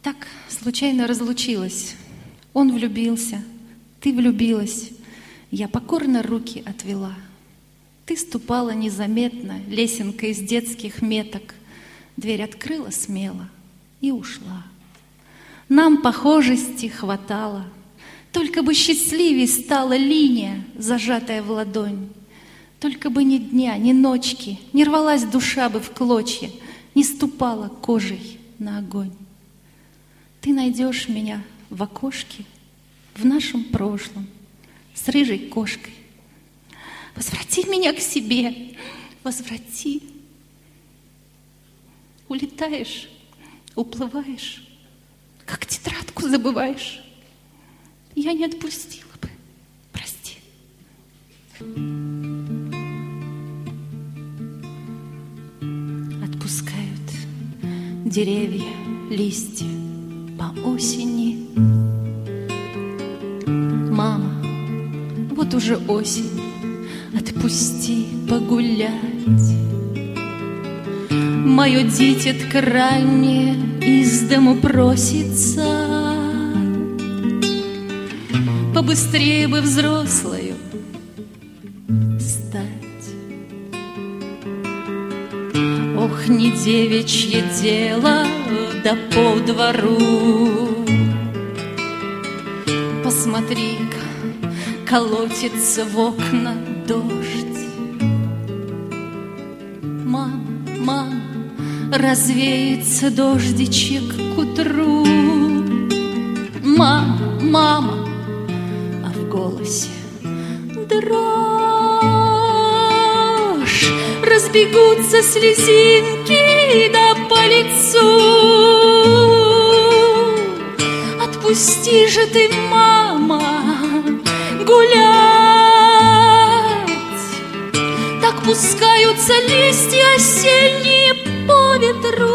Так случайно разлучилась. Он влюбился, ты влюбилась. Я покорно руки отвела. Ты ступала незаметно, лесенкой из детских меток. Дверь открыла смело и ушла. Нам похожести хватало. Только бы счастливей стала линия, зажатая в ладонь. Только бы ни дня, ни ночки, не рвалась душа бы в клочья, не ступала кожей на огонь. Ты найдешь меня в окошке в нашем прошлом с рыжей кошкой. Возврати меня к себе, возврати. Улетаешь, уплываешь, как тетрадку забываешь. Я не отпустила бы, прости. Отпускают деревья, листья по осени. Мама, вот уже осень, отпусти погулять. Мое дитятко раннее из дому просится. Побыстрее бы взрослою стать. Ох, не девичье дело да по двору. Посмотри-ка, колотится в окна дождь. Мама, мама, развеется дождичек к утру. Мама, мама, в голосе дрожь. Разбегутся слезинки да по лицу. Отпусти же ты, мама, гулять. Так пускаются листья осенние по ветру.